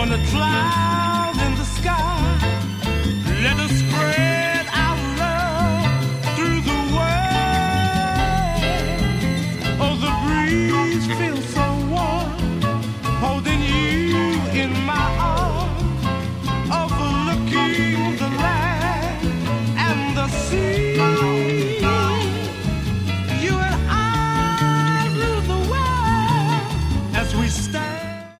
the clouds in the sky. Let us spread our love through the world. Oh, the breeze feels so warm, holding you in my arms, overlooking the land and the sea.